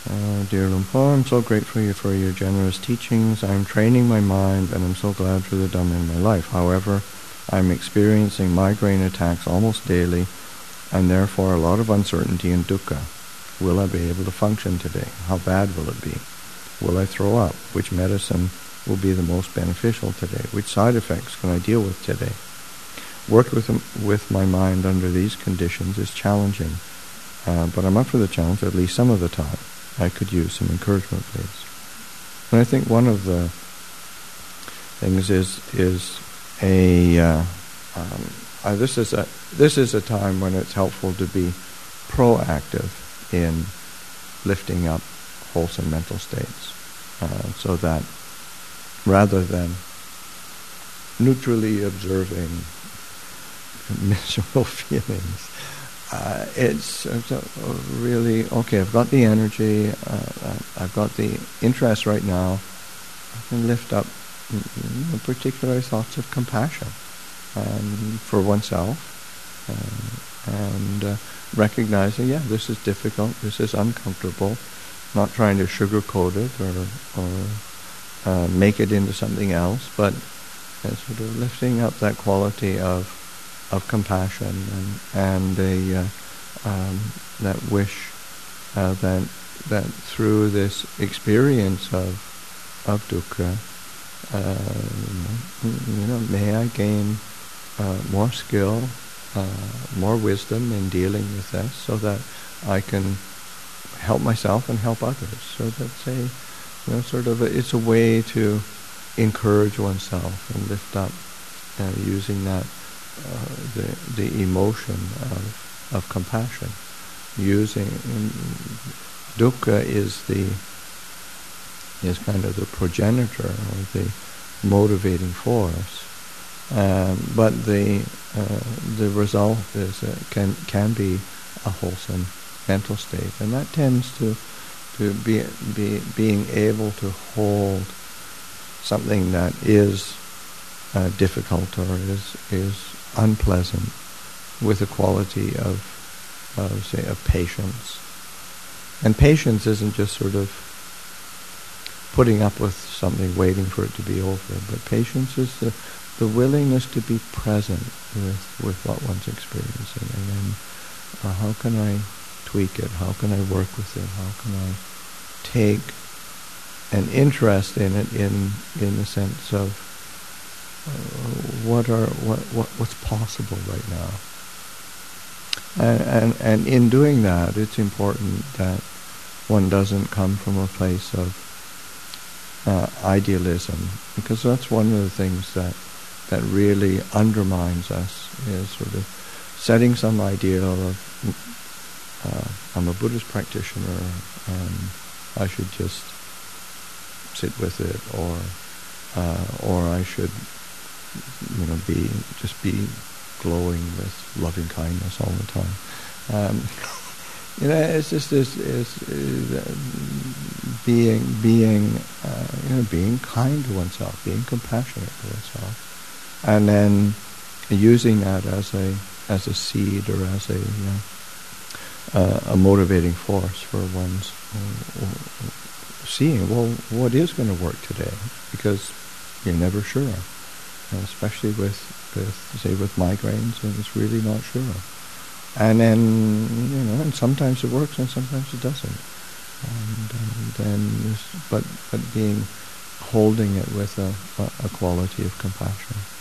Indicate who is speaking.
Speaker 1: Dear Luang Por, I'm so grateful for your generous teachings. I'm training my mind and I'm so glad for the Dhamma in my life. However, I'm experiencing migraine attacks almost daily and therefore a lot of uncertainty and dukkha. Will I be able to function today? How bad will it be? Will I throw up? Which medicine will be the most beneficial today? Which side effects can I deal with today? Work with my mind under these conditions is challenging, but I'm up for the challenge at least some of the time. I could use some encouragement, please. And I think one of the things is this is a time when it's helpful to be proactive in lifting up wholesome mental states, so that rather than neutrally observing miserable feelings, it's really, okay, I've got the energy, I've got the interest right now, I can lift up particular thoughts of compassion for oneself, and recognizing, this is difficult, this is uncomfortable, not trying to sugarcoat it or make it into something else, but sort of lifting up that quality of compassion and that wish that through this experience of dukkha, may I gain more skill, more wisdom in dealing with this, so that I can help myself and help others. So that's it's a way to encourage oneself and lift up, using that the emotion of compassion. Using dukkha is kind of the progenitor or the motivating force, but the result is can be a wholesome mental state, and that tends to being able to hold something that is difficult or is unpleasant with a quality of patience. And patience isn't just sort of putting up with something, waiting for it to be over, but patience is the willingness to be present with what one's experiencing, and then how can I tweak it, how can I work with it, how can I take an interest in it in the sense of what's possible right now. And in doing that, it's important that one doesn't come from a place of idealism, because that's one of the things that really undermines us, is sort of setting some ideal of I'm a Buddhist practitioner and I should just sit with it, or I should be glowing with loving kindness all the time. It's just being kind to oneself, being compassionate to oneself, and then using that as a seed or as a motivating force for one's seeing, well, what is going to work today? Because you're never sure, especially with migraines, and it's really not sure. And then, and sometimes it works and sometimes it doesn't. And then, but holding it with a quality of compassion.